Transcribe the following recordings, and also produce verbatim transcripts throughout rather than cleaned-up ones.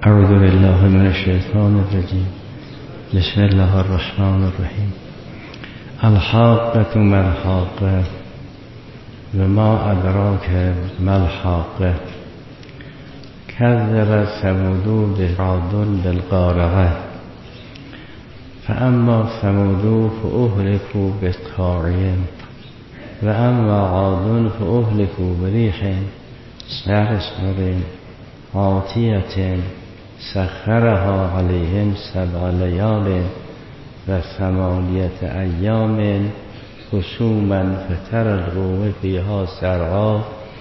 اعوذ بالله من الشیطان الرجیم. بسم الله الرحمن الرحیم. الحاقة ما الحاقة و ما ادراک ما الحاقة. کذب ثمود عاد بالقارعة فاما ثمود فاهلكوا بالطاغية و اما عاد فاهلكوا بريح صرصر عاتية سخرها عليهم سبع ليال و ثمانية أيام حسوما فترى القوم فيها سرعا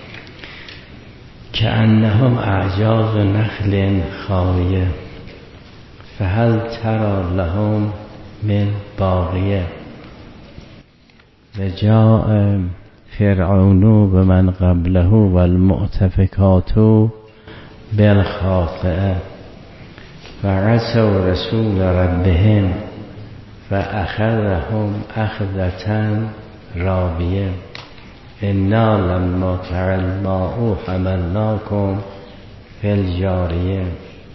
كأنهم أعجاز نخل خاوية فهل ترى لهم من باقية. وجاء فرعون ومن قبله والمؤتفكات بالخاطئة فعصوا رسول ربهم فأخذهم أخذة رابية إنا لما طغى الماء حملناكم في الجارية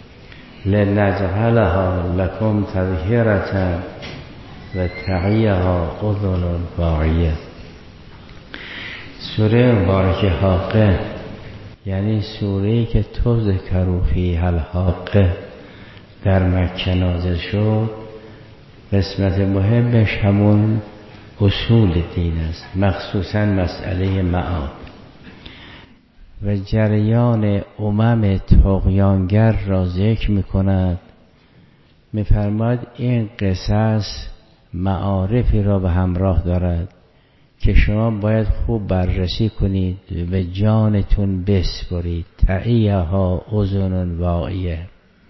لنجعلها لكم تذكرة وتعيها أذن واعية. سوره مبارکه حاقه یعنی سوره‌ای که تو ذکروا فیها الحاقه در مکه نازل شد. قسمت مهمش همون اصول دین است، مخصوصا مسئله معاد و جریان امم طغیانگر را ذکر می‌کند. می‌فرماید این قصص معارفی را به همراه دارد که شما باید خوب بررسی کنید و جانتون بسپرید. تعیها اذن واعیه.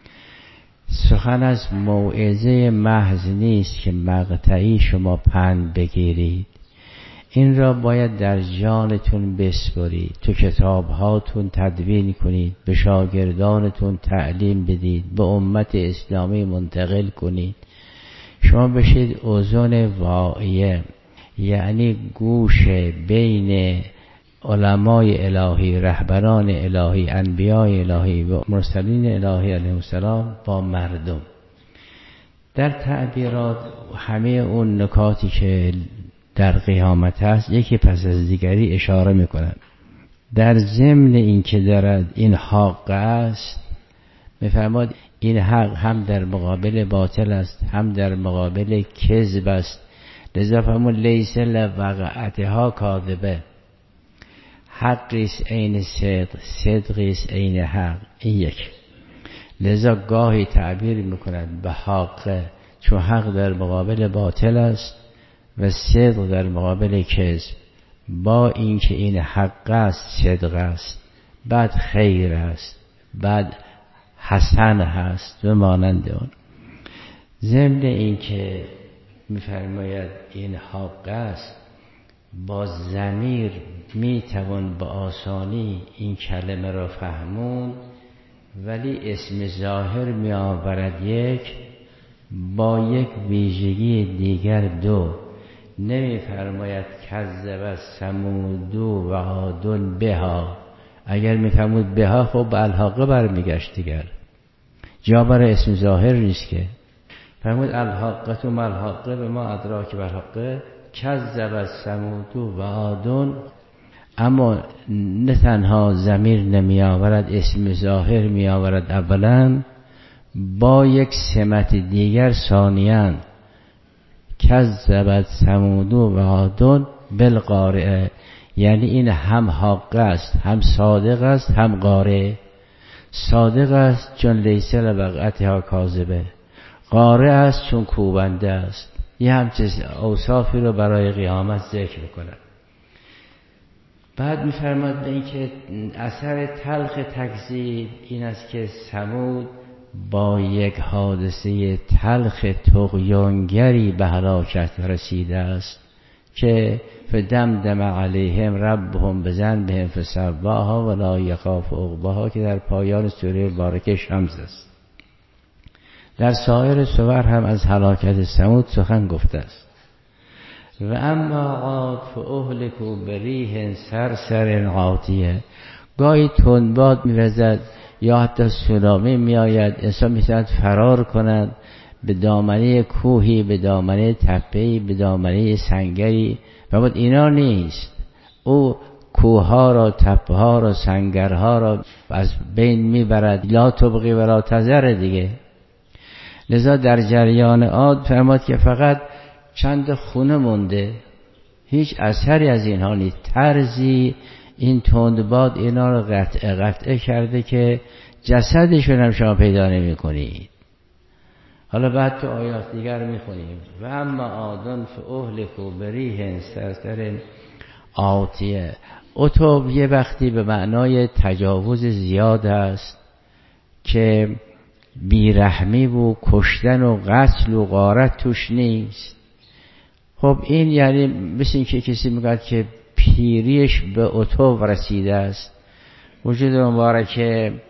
سخن از موعظه محض نیست که مقطعی شما پند بگیرید، این را باید در جانتون بسپرید، تو کتابهاتون تدوین کنید، به شاگردانتون تعلیم بدید، به امت اسلامی منتقل کنید. شما بشید اذن واعیه، یعنی گوش بین علمای الهی، رهبران الهی، انبیای الهی و مرسلین الهی علیهم السلام با مردم. در تعبیرات همه اون نکاتی که در قیامت هست یکی پس از دیگری اشاره میکنند. در ضمن این که دارد این حق است، میفرماد این حق هم در مقابل باطل است هم در مقابل کذب است. لذا فرمود لیس لوقعتها کاذبه، حقیست عین صدق، صدقیست عین حق. این یک. لذا گاهی تعبیر میکنند به حق، چون حق در مقابل باطل است و صدق در مقابل کذب. با اینکه این حق است، صدق است، بعد خیر است، بعد حسن هست و مانند اون. ضمن اینکه میفرماید این حق است، با ضمیر میتوان به آسانی این کلمه را فهمون، ولی اسم ظاهر می آورد یک، با یک ویژگی دیگر دو. نمیفرماید کذب ثمود و عاد بها. اگر میفرمود بها خب الحاقه برمیگشت دیگر، جا برای اسم ظاهر نیست که. فرمود الحاقه ما الحاقه و ما ادراک ما الحاقه کذب ثمود و عاد. اما نه تنها ضمیر نمی آورد، اسم ظاهر می آورد اولا، با یک سمت دیگر ثانیاً کذب ثمود و عاد بالقارعه. یعنی این هم حق است، هم صادق است، هم قارعه. صادق است چون لیس لوقعتها کاذبه، قارعه است چون کوبنده است. یه همچه اوصافی رو برای قیامت ذکر کنند. بعد می‌فرماد به این که اثر تلخ تکذیب این است که ثمود با یک حادثه تلخ طغیانگری به هلاکت رسیده است که فدمدم علیهم ربهم بذنبهم فسواها ولا یخاف عقباها، که در پایان سوره مبارکه شمس است. در سایر سور هم از هلاکت ثمود سخن گفته است. و اما عاد فاهلکوا بریح صرصر عاتیه. گاهی تندباد می‌وزد یا حتی سونامی میآید، انسان میتواند فرار کند به دامنه کوهی، به دامنه تپه‌ای، به دامنه سنگری. و بعد اینا نیست، او کوهها را، تپه‌ها را، سنگرها را از بین میبرد. لا تبقی ولا تذر دیگه. لذا در جریان عاد فرمود که فقط چند خونه مونده، هیچ اثری از اینها نیست. ترزی این تندباد اینا رو قطعه قطعه کرده که جسدشون هم شما پیدا نمی کنید. حالا بعد تو آیات دیگر می خونیم و اما عادن فاهلکوا بریح صرصر عاتیه. عتب یه وقتی به معنای تجاوز زیاد است که بیرحمی و کشتن و قتل و غارت توش نیست. خب این یعنی مثل این که کسی میگه که پیریش به عتب رسیده است. وجود مبارک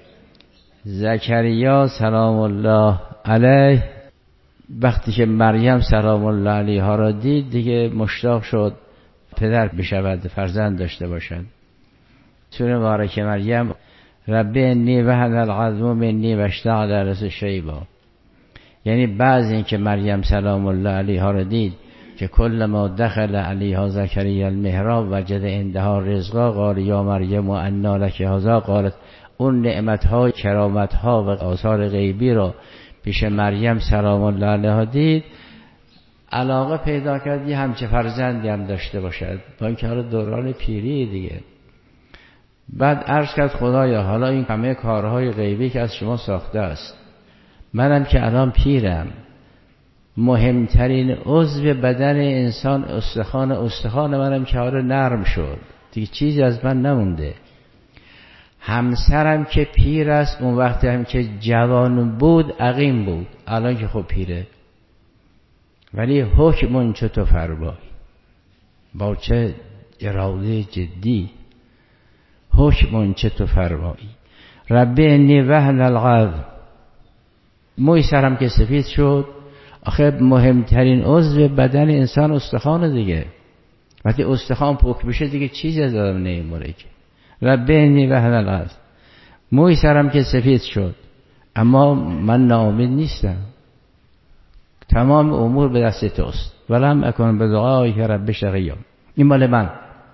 زکریا سلام الله علیه وقتی که مریم سلام الله علیها را دید دیگه مشتاق شد پدر بشود، فرزند داشته باشد. سوره مبارک مریم رب انی وهن العظم منی واشتعل الرأس شیبا، یعنی بعض این که مریم سلام الله علیها را دید که کل ما دخل علیها زکریا المحراب وجد عندها رزقا قال یا مریم انا لک هذا، قالت اون نعمت‌ها، کرامت‌ها و آثار غیبی را پیش مریم سلام الله علیها دید، علاقه پیدا کرد یه همچه فرزندی هم داشته باشد، با اینکه حالا دوران پیری دیگه. بعد عرض کرد خدایا حالا این همه کارهای غیبی که از شما ساخته است، منم که الان پیرم، مهمترین عضو بدن انسان استخوان، استخوان منم که حالا نرم شد دیگه چیزی از من نمونده، همسرم که پیر است، اون وقتی هم که جوان بود عقیم بود، الان که خب پیره، ولی حکمون چطور فرمایی، با چه اراده جدی، حکمون چطور فرمایی. رب انی وهن العظم، موی سرم که سفید شد، آخه مهمترین عضو بدن انسان استخوان دیگه، وقتی استخوان پوک بشه دیگه چیزی از آدم نمیمونه که. رب انی وهن العظم، موی سرم که سفید شد، اما من ناامید نیستم، تمام امور به دست توست. ولم اکن بدعائک رب شقیا، این مال من،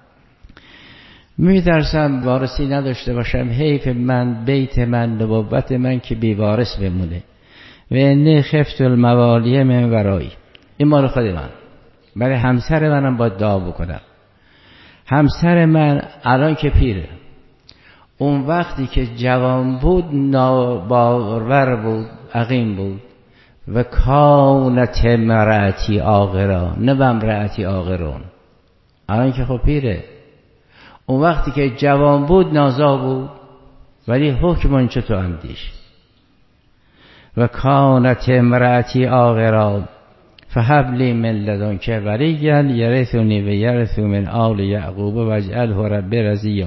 میترسم وارثی نداشته باشم، حیف من، بیت من، نبوت من که بیوارث بمونه. و انی خفت الموالی من ورایی، این مال خود من، برای همسر منم باید دعا بکنم. همسر من الان که پیره، اون وقتی که جوان بود ناباور بود، عقیم بود. و کانت امرأتی عاقرا، نه امرأتی عاقرون، الان که خب پیره. اون وقتی که جوان بود نازا بود، ولی حکمون چطور اندیش. و کانت امرأتی عاقرا فهب لی من لدنک ولیا یرثنی و یرث من آل یعقوب واجعله رب رضیا.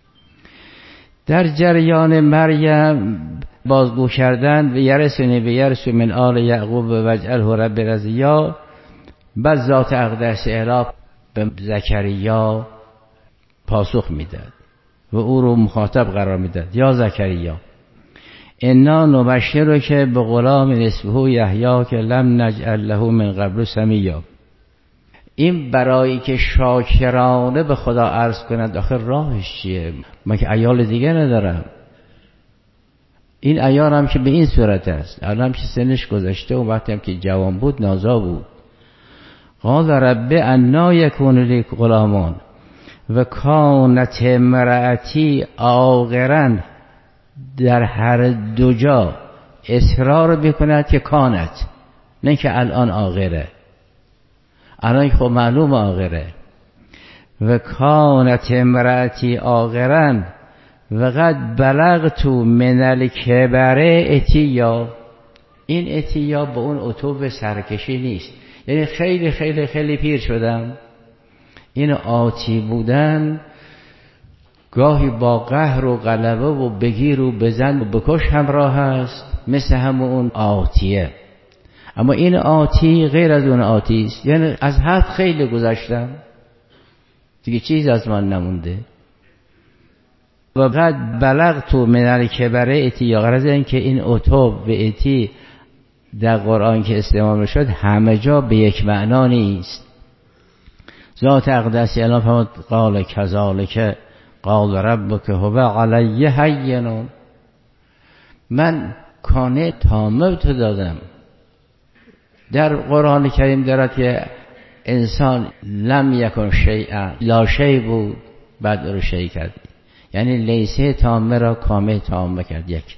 در جریان مریم بازگو کردن و یرثنی و یرث من آل یعقوب واجعله رب رضیا، بعد ذات اقدس اله به زکریا پاسخ میداد و او رو مخاطب قرار میداد. یا زکریا انا نبشرک به غلام اسمه یحیی که لم نجعل له من قبل سمیا. این برای که شاکرانه به خدا عرض کند آخر راهش چیه؟ من که عیال دیگه ندارم، این عیال هم که به این صورت است، الان هم که سنش گذشته و وقتی هم که جوان بود نازا بود. قال رب انا یکون لی غلامان و کانت امرأتی عاقرا، در هر دو جا اصرار بکند که کانت، نه که الان عاقره، الان خب معلوم عاقره. و کانت امرأتی عاقرا و قد بلغت من الکبر اتیا، این اتیا با اون عتوب سرکشی نیست، یعنی خیلی خیلی خیلی پیر شدم. این آتی بودن گاهی با قهر و غلبه و بگیر و بزن و بکش همراه هست، مثل همون اون آتیه. اما این آتی غیر از اون آتی است، یعنی از حد خیلی گذشتم دیگه چیز از من نمونده. و قد بلغت من الکبر اتی، یا غرض این که این اتوب به اتی در قرآن که استعمال شد همه جا به یک معنا نیست. ذات اقدسی الان فرمود قال کذالک قال ربک هو علی هین، من کانه تامه تو دادم. در قرآن کریم دارد که انسان لم یکن شیئا، لا شیء بود بعد رو شیء کرد، یعنی لیسه تامه را کامل تامه کرد یک.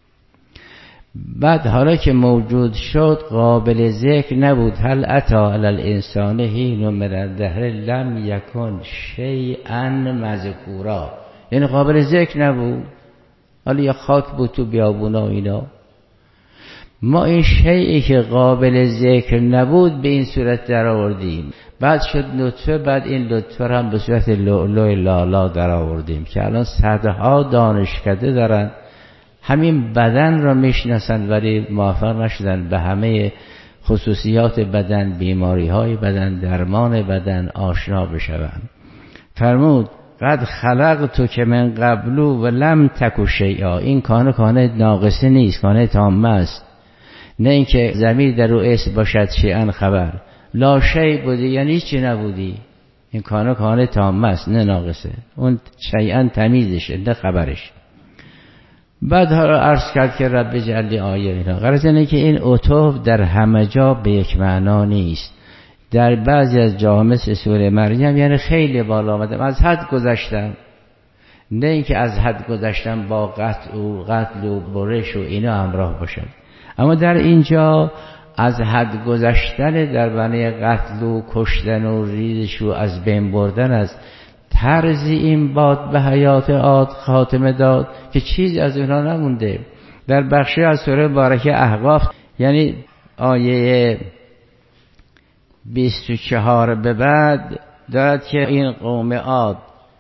بعد حالا که موجود شد قابل ذکر نبود. هل اتی علی الانسان حین من الدهر لم یکن شیئا مذکورا، یعنی قابل ذکر نبود. حالا یا خاک بود تو بیابونا و اینا. ما این شیئی که قابل ذکر نبود به این صورت در آوردیم، بعد شد نطفه، بعد این نطفه هم به صورت لؤلؤ لالا در آوردیم که الان صدها دانشکده دارن همین بدن را میشناسند ولی موفق نشدن به همه خصوصیات بدن، بیماری های بدن، درمان بدن آشنا بشوند. فرمود قد خلقت که من قبلو و لم تکو شیئا، این کانه کانه ناقصه نیست، کانه تامه است. نه اینکه ضمیر در رو اسم باشد شیئا خبر، لا شیء بودی یعنی چی نبودی، این کانه کانه تامه است نه ناقصه، اون شیئا تمیزشه نه خبرش. بعد ها عرض کرد که رب جلی آیه اینا. غرض اینه که این عطوف در همه جا به یک معنا نیست. در بعضی از جاها مثل سوره مریم یعنی خیلی بالا آمدم، از حد گذشتم، نه اینکه از حد گذشتم با قتل و قتل و برش و اینا همراه باشد. اما در اینجا از حد گذشتن در بنای قتل و کشتن و ریزش و از بین بردن از طرزی این باد به حیات عاد خاتمه داد که چیز از اونها نمونده. در بخشی از سوره مبارکه احقاف یعنی آیه بیست و چهار به بعد دارد که این قوم عاد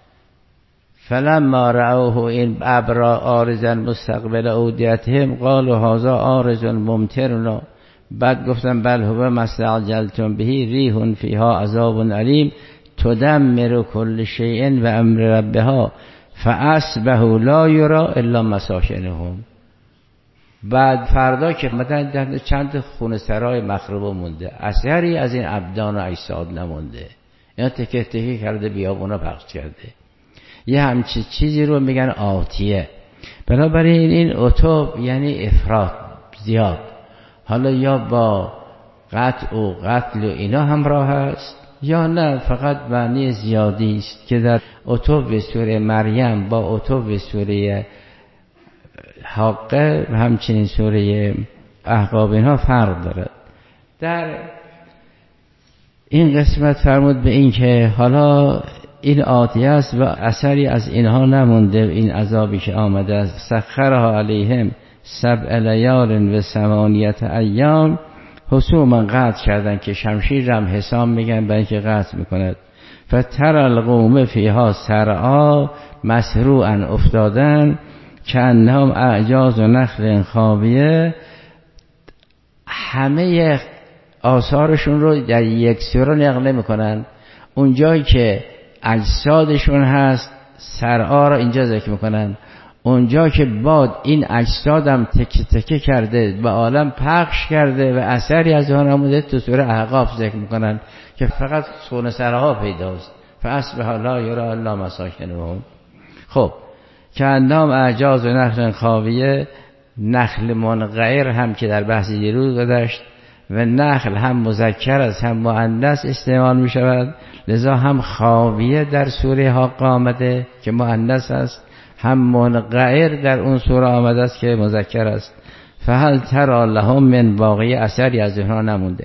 فلما رأوه این ابرا عارضا مستقبل اودیتهم قالوا هذا عارض ممطرنا، بعد گفتم بل هو ما استعجلتم به ریح فیها عذاب علیم تدمر کل شیء و امر ربها فاصبحوا لا یرى الا مساکنهم. بعد فردا که مثلا چند خونه سرای مخروبه مونده، اثری از این ابدان و اجساد نمونده، اینا تکه تکه کرده بیابونا پخش کرده. یه همچی چیزی رو میگن آتیه. بنابراین این عطوب یعنی افراط زیاد، حالا یا با قطع و قتل و اینا همراه است یا نه فقط معنی زیادی است که در عطوب سوره مریم با عطوب سوره حاقه و همچنین سوره احقاف اینها فرق دارد. در این قسمت فرمود به این که حالا این آتیه است و اثری از اینها نمونده، این عذابی که آمده است. سخرها علیهم سبع لیال و ثمانیت ایام حسوما قطع کردن که شمشیر هم حسام میگن برای اینکه قطع میکند. فتر القوم فیها سرعا مسروعا افتادن که انهم اعجاز و نخل خاویه، همه آثارشون رو در یک سوره نقل میکنن. اونجایی که اجسادشون هست سرعا را اینجا ذکر میکنن، اونجا که باد این اجسادم تکه تکه کرده و عالم پخش کرده و اثری از آن نموده تو سوره احقاف ذکر میکنن که فقط خون سرها پیداست. فاصبح لا یری الا مساکنهم. خب که اندام اعجاز و نخل خاویه، نخل منقعر هم که در بحث دیروز گذشت و نخل هم مذکر است هم مؤنث استعمال می شود، لذا هم خاویه در سوره حاقه آمده که مؤنث است، هم منقعر در اون سوره آمده است که مذکر است. فهل تری لهم من باقی، اثری از اونها نمونده.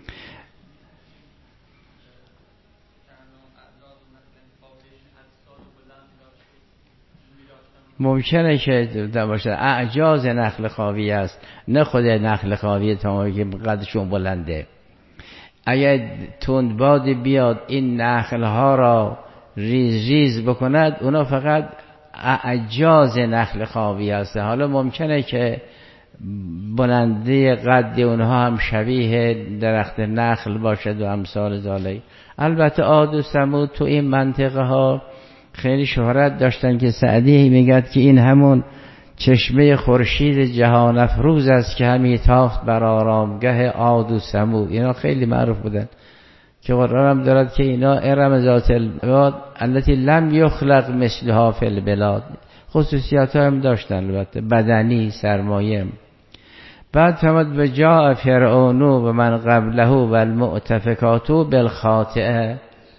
ممکنه که باشه اعجاز نخل خاویه است، نه خود نخل خاویه تا که قدشون بلنده. اگر تندباد بیاد این نخل ها را ریز ریز بکند، اونا فقط اعجاز نخل خاویه است. حالا ممکنه که بلنده قد اونها هم شبیه درخت نخل باشد و امثال ذالک. البته عاد و ثمود تو این منطقه ها خیلی شهرت داشتن که سعدی میگد که این همون چشمه خورشید جهان افروز است که همی تافت بر آرامگه عاد و ثمود. اینا خیلی معروف بودن که قرآن هم دارد که اینا ارم ذات العماد التي لم یخلق مثلها فی البلاد. خصوصیات هم داشتن البته، بدنی، سرمایه. بعد فرمود و جاء فرعون و من قبله و المؤتفکات بالخاطئه.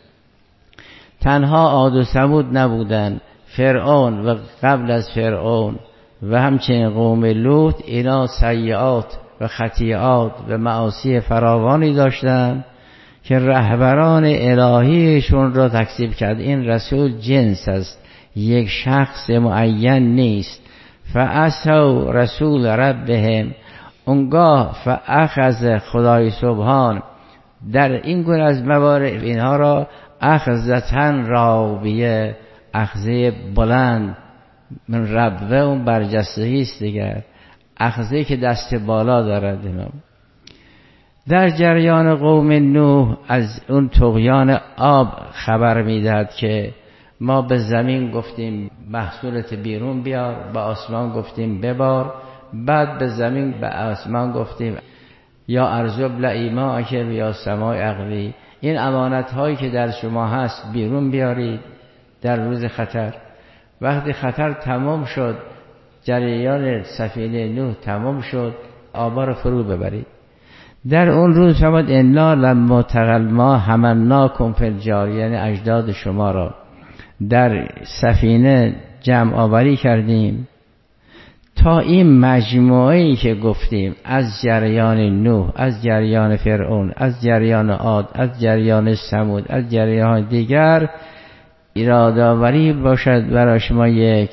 تنها عاد و ثمود نبودن، فرعون و قبل از فرعون و همچنین قوم لوط اینا سیئات و خطیئات و معاصی فراوانی داشتن که رهبران الهیشون را تکذیب کرد. این رسول جنس است، یک شخص معین نیست. فعصوا رسول ربهم، اونگاه فاخذ خدای سبحان در این گونه از موارد اینها را اخذتن رابیه، اخذه بلند. من ربوه اون برجستگی است دیگر، اخذه که دست بالا دارد. اینا در جریان قوم نوح از اون طغیان آب خبر میدهد که ما به زمین گفتیم محصولت بیرون بیار، به آسمان گفتیم ببار، بعد به زمین به آسمان گفتیم یا ارض ابلعی ماءک یا سماء اقلی، این امانت هایی که در شما هست بیرون بیارید در روز خطر. وقتی خطر تمام شد، جریان سفینه نوح تمام شد، آبا رو فرو ببرید. در اون روز فرمود انا لما طغى الماء حملناکم فی الجاریه، یعنی اجداد شما را در سفینه جمع آوری کردیم تا این مجموعه‌ای که گفتیم از جریان نوح، از جریان فرعون، از جریان عاد، از جریان ثمود، از جریان دیگر ایرادآوری باشد برای شما یک.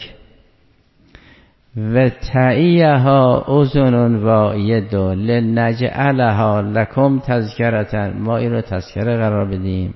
و تعیها اذن واعید لنجعلها لکم تذکرة، ما این رو تذکره قرار بدیم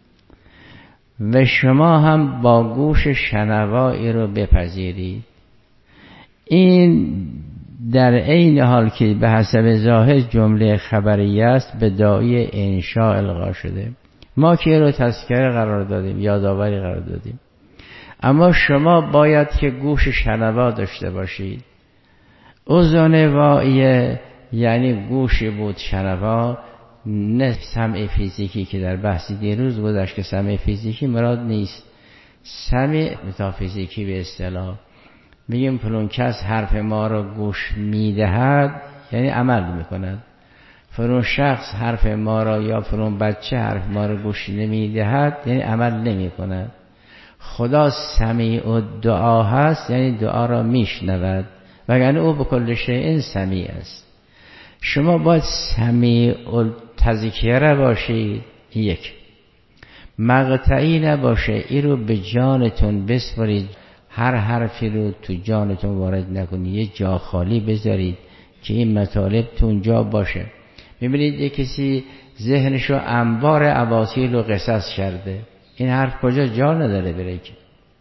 و شما هم با گوش شنوایی رو بپذیرید. این در عین حال که به حسب ظاهر جمله خبری است به داعی انشاء القا شده. ما که رو تذکره قرار دادیم، یادآوری قرار دادیم، اما شما باید که گوش شنوا داشته باشید. اذن واعیه یعنی گوش بود شنوا، نه سمع فیزیکی که در بحثی دیروز گذشت که سمع فیزیکی مراد نیست. سمع متافیزیکی به اصطلاح میگیم فلان کس حرف ما را گوش میدهد یعنی عمل میکند. فلان شخص حرف ما را یا فلان بچه حرف ما را گوش نمیدهد یعنی عمل نمیکند. خدا سمیع الدعا هست یعنی دعا را میشنود، وگرنه او به کل شیء سمیع است. شما باید سمیع التذکره باشید، یک مقطعی نباشه، این رو به جانتون بسپارید، هر حرفی رو تو جانتون وارد نکنید، یه جا خالی بذارید که این مطالب تو اونجا باشه. میبینید یه کسی ذهنشو انبار اباطیل و قصص کرده، این حرف کجا جا نداره بره که.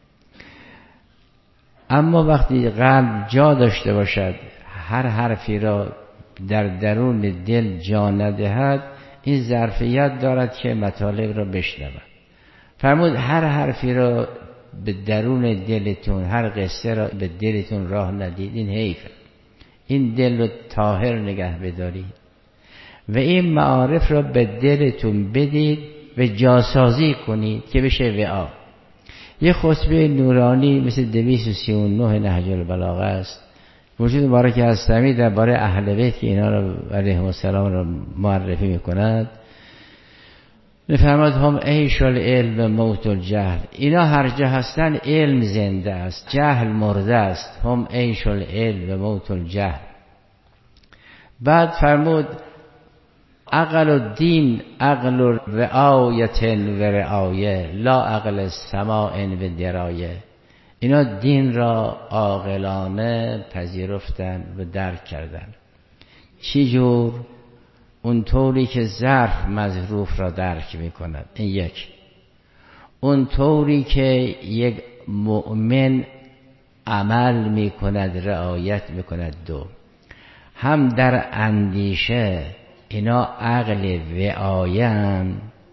اما وقتی قلب جا داشته باشد، هر حرفی را در درون دل جا ندهد، این ظرفیت دارد که مطالب را بشنود. فرمود هر حرفی را به درون دلتون، هر قصه را به دلتون راه ندید، این حیفه. این دل رو طاهر نگه بدارید و این معارف را به دلتون بدید و جاسازی کنید که بشه وعا. یه خطبه نورانی مثل دویست و سی و نه نهج البلاغه است. وجود مبارک هستمی درباره اهل بیت که اینا را علیهم السلام را معرفی میکند، میفرماد هم عیش العلم موت الجهل، اینا هر جا هستن علم زنده است، جهل مرده است. هم عیش العلم موت الجهل. بعد فرمود عقل الدین عقل رعایت و رعایه لا عقل سماع و درایه. اینا دین را عاقلانه پذیرفتن و درک کردن. چی جور؟ اون طوری که ظرف مظروف را درک می کند، این یک. اون طوری که یک مؤمن عمل می کند، رعایت می کند. دو، هم در اندیشه اینا عقل وعاین،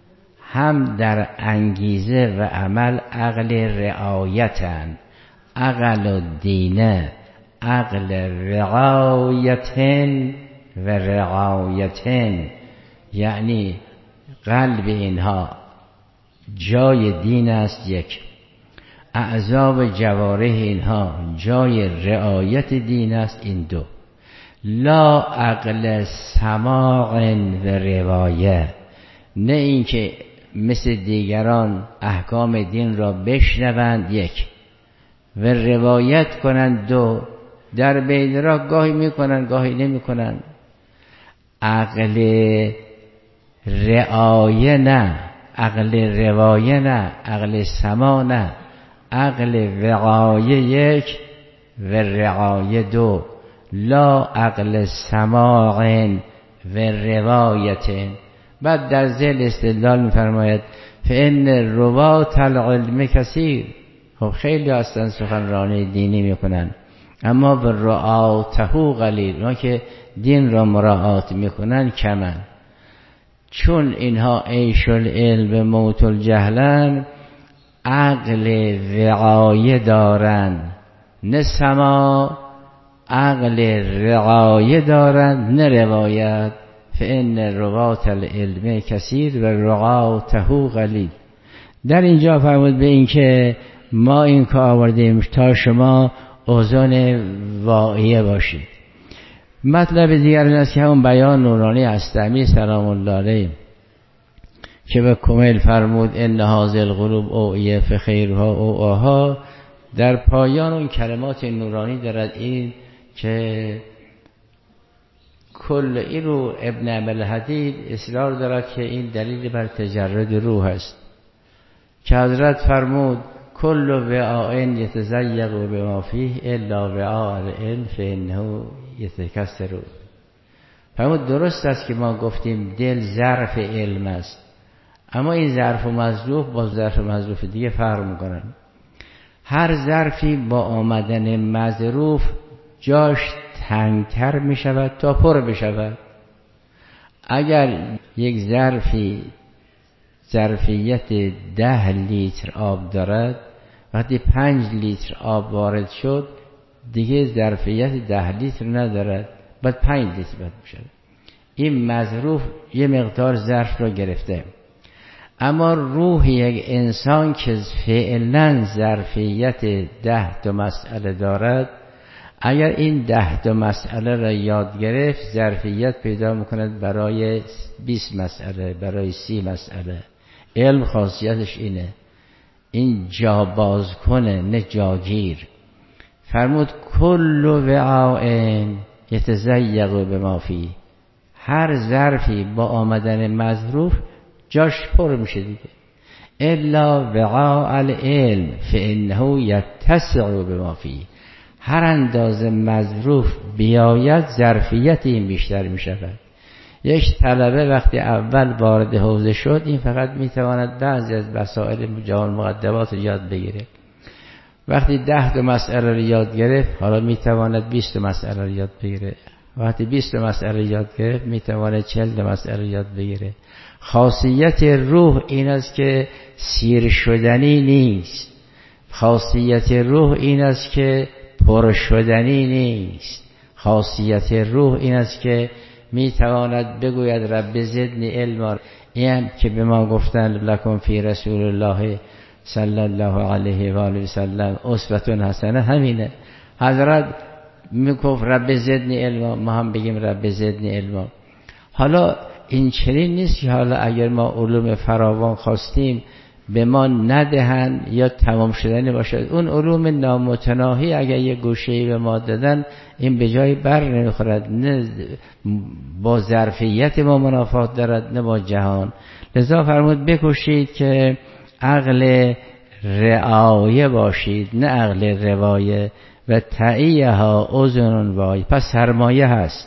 هم در انگیزه و عمل عقل رعایتن، عقل و دینه عقل رعایتن و رعایتن، یعنی قلب اینها جای دین است یک، اعضا و جوارح اینها جای رعایت دین است این دو. لا عقل سماع و روایه، نه اینکه مثل دیگران احکام دین را بشنوند یک و روایت کنند دو، در بین را گاهی میکنند گاهی نمیکنند. عقل رعایه نه، عقل روایه نه، عقل سما نه، عقل وقایه یک و رعایه دو. لا عقل سماع و روایت. بعد در ذیل استدلال می‌فرماید فإن روات العلم کثیر. خب خیلی هستن سخنرانی دینی میکنن اما به رعاته قلیل، اونا که دین را مراعات میکنن کمن. چون اینها عیش العلم موت الجهلن، عقل وقایه دارن نه سما، عقل رعایه دارن نه روایت. فإن روات العلم کثیر و رعاته قلیل. در اینجا فرمود به این که ما این که آوردیم تا شما اوزان واعیه باشید. مطلب دیگر این است که همون بیان نورانی استعمی سلام الله علیه که به کمیل فرمود ان هذه القلوب اوعیه فخیرها اوعاها، در پایان اون کلمات نورانی دارد این که کل این رو ابن عمل حدید اصرار دارد که این دلیل بر تجرد روح است که حضرت فرمود کل وعاء یتزیق بما فیه الا وعاء العلم فانه یتکسر. فرمود درست است که ما گفتیم دل ظرف علم است، اما این ظرف و مظروف با ظرف و مظروف دیگه فرق میکنن. هر ظرفی با آمدن مظروف جاش تنگتر می شود تا پر بشود. اگر یک ظرفی ظرفیت ده لیتر آب دارد، وقتی پنج لیتر آب وارد شد دیگه ظرفیت ده لیتر ندارد، بعد پنج لیتر باید بشود. این مظروف یه مقدار ظرف را گرفته. اما روح یک انسان که فعلا ظرفیت ده تا مسئله دارد، اگر این ده تا مسئله را یاد گرفت ظرفیت پیدا میکند برای بیست مسئله، برای سی مسئله. علم خاصیتش اینه، این جا باز کنه نه جاگیر. فرمود کل وعاء یتزیق بما فیه، هر ظرفی با آمدن مظروف جاش پر میشه دیگه. الا وعاء العلم فانه یتسع بما فیه، هر اندازه مظروف بیاید ظرفیت این بیشتر می شود. یک طلبه وقتی اول وارد حوزه شد این فقط می تواند بعضی از مسائل جوان مقدمات رو یاد بگیره. وقتی ده تا مسئله رو یاد گرفت حالا می تواند بیست تا مسئله رو یاد بگیره. وقتی بیست تا مسئله یاد گرفت می تواند چهل تا مسئله یاد بگیره. خاصیت روح این است که سیر شدنی نیست. خاصیت روح این است که پر شدنی نیست. خاصیت روح این است که می تواند بگوید رب زدنی علما. این که به ما گفتن لکم فی رسول الله صلی الله علیه و آله و سلم اسوه حسنه، همینه. حضرت میگفت رب زدنی علما، ما هم بگیم رب زدنی علما. حالا این چنین نیست که حالا اگر ما علوم فراوان خواستیم به ما ندهن یا تمام شدنی باشد. اون علوم نامتناهی اگر یه گوشه‌ای به ما دادن این به جای بر نمیخورد، نه با ظرفیت ما منافات دارد نه با جهان. لذا فرمود بکوشید که عقل رعایه باشید نه عقل روایه و تعیه ها اذن وای. پس سرمایه هست.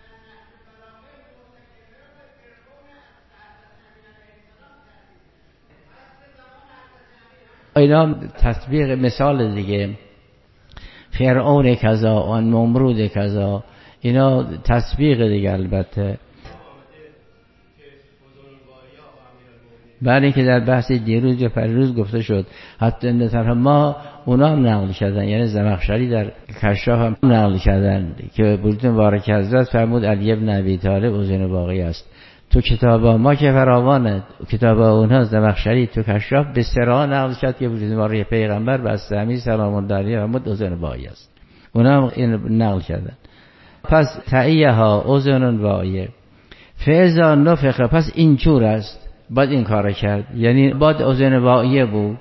اینا تطبیق مثال دیگه، فرعون کذا، آن نمرود کذا، اینا تطبیق دیگه. البته برای اینکه در بحث دیروز یا پریروز گفته شد حتی این طرح ما اونا هم نقل کردن، یعنی زمخشری در کشاف هم نقل کردن که بردون بارک حضرت فرمود علی ابن ابی طالب اوزین باقی است. تو کتاب ما که فراوانه، کتاب اونها زمخشری تو کشاف به سرا نقل کرد که بردون بارک پیغمبر بستمی سلام الله علیه فرمود اوزین باقی است. اونا هم این نقل کردن. پس تعیه ها اوزن واعیه فیضا نفخه، پس اینجور است باید این کار کرد، یعنی باید اوزن واعیه بود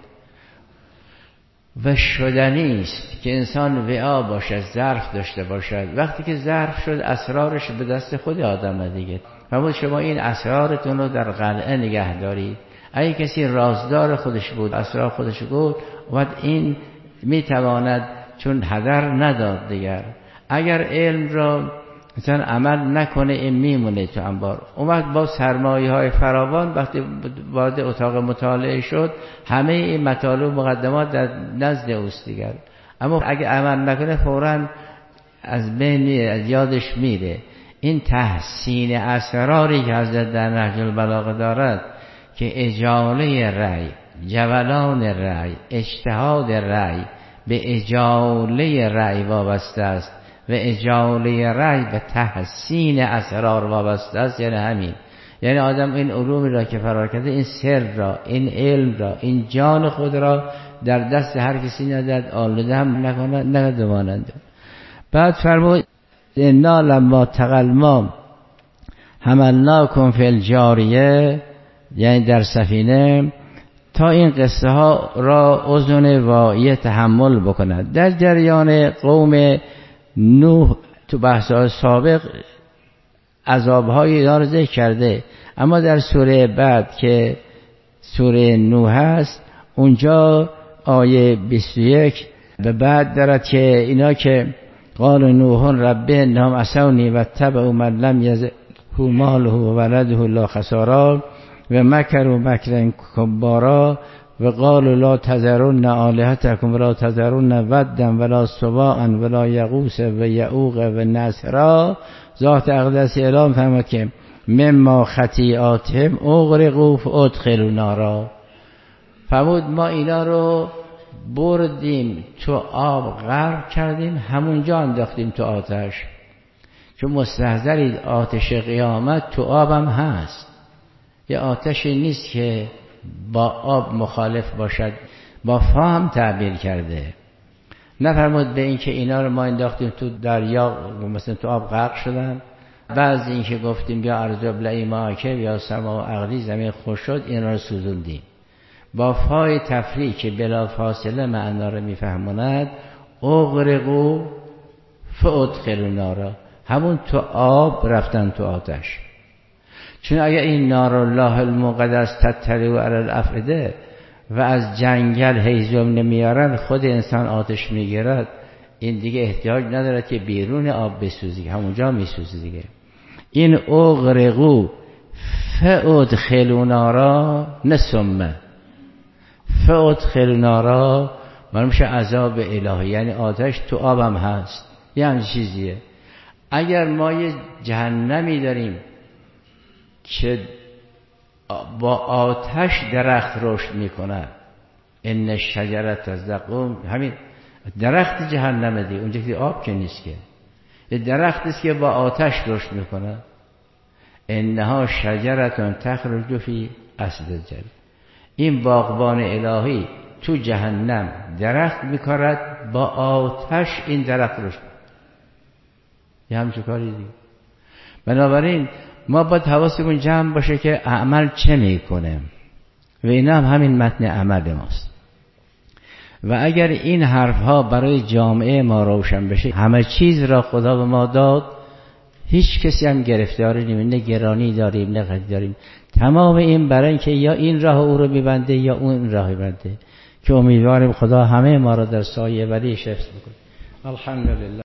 و شدنی است که انسان وعا باشد، ظرف داشته باشد. وقتی که ظرف شد اسرارش به دست خود آدم دیگه. فرمود شما این اسرارتون رو در قلعه نگه دارید. اگه کسی رازدار خودش بود، اسرار خودش بود، وقت این میتواند چون هدر نداد دیگر. اگر علم را مثلا عمل نکنه این میمونه تو انبار. اون وقت با سرمایه های فراوان وقتی وارد اتاق مطالعه شد همه این مطالب مقدمات در نزد اوست دیگر. اما اگر عمل نکنه فوراً از بین میره، از یادش میره. این تحسین اسراری که حضرت در نهج البلاغه دارد که اجاله رأی، جولان رأی، اجتهاد رأی به اجاله رأی وابسته است و اجاله رأی به تحسین اسرار وابسته است. یعنی همین، یعنی آدم این علومی را که فرار کرده، این سر را، این علم را، این جان خود را در دست هر کسی ندهد، آلوده هم نکند، نگذارد. بعد فرمود انا لما تقل ما حملناکم فی الجاریه، یعنی در سفینه، تا این قصه ها را اذن واعیه تحمل بکند. در جریان قوم نوح تو بحث های سابق عذاب های اینا رو ذکر کرده، اما در سوره بعد که سوره نوح هست اونجا آیه بیست و یک به بعد دارد که اینا که قال نوح رب انهم عصونی واتبعوا من لم یزده ماله و ولده لا خسارا و مکروا مکرا کبارا و قالوا لا تذرن آلهتکم ولا تذرن ودا ولا سواعا ولا یغوث و یعوق و نسرا. ذات اقدس اعلام فرمود که مما خطیئاتهم اغرقوا فادخلوا نارا. فرمود ما اینا رو بردیم تو آب، غرق کردیم، همونجا انداختیم تو آتش. چون مستحضرید آتش قیامت تو آبم هست، یه آتشی نیست که با آب مخالف باشد. با فهم تعبیر کرده، نفرمود به این که اینا رو ما انداختیم تو دریا مثلا تو آب غرق شدن. بعضی این که گفتیم یا ارض ابلعی ماکه یا سما و عقلی زمین خوش شد، اینا رو سوزوندیم. با فای تفریح که بلا فاصله معنا رو میفهموند اغرقوا فادخلوا نارا، همون تو آب رفتن تو آتش. چون اگر این نار الله المقدس تطلع علی الافئده و از جنگل هیزم نمیارن خود انسان آتش میگیرد، این دیگه احتیاج نداره که بیرون آب بسوزی، همونجا میسوزی دیگه. این اغرقوا فادخلوا نارا نسمه فادخلوا نارا معلوم میشه عذاب الهی، یعنی آتش تو آبم هست، یه همچین چیزیه. اگر ما یه جهنمی داریم که با آتش درخت رشد میکنه، ان شجرة الزقوم، همین درخت جهنم دی، اونجا که آب که نیست که، یه درختی است که با آتش رشد میکنه. انها شجرة تخرج فی اصل الجنة، این باغبان الهی تو جهنم درخت میکارد، با آتش این درخت رشد، یه همچه کاری دیگه. بنابراین ما باید حواسمون جمع باشه که عمل چه میکنه و اینا هم همین متن عمل ماست. و اگر این حرف ها برای جامعه ما روشن بشه، همه چیز را خدا به ما داد، هیچ کسی هم گرفتاری نمیم، نه گرانی داریم نه قدی داریم. تمام این برای اینکه یا این راه او رو میبنده یا اون راه میبنده، که امیدواریم خدا همه ما را در سایه ولیش حفظ بکنه. الحمدلله.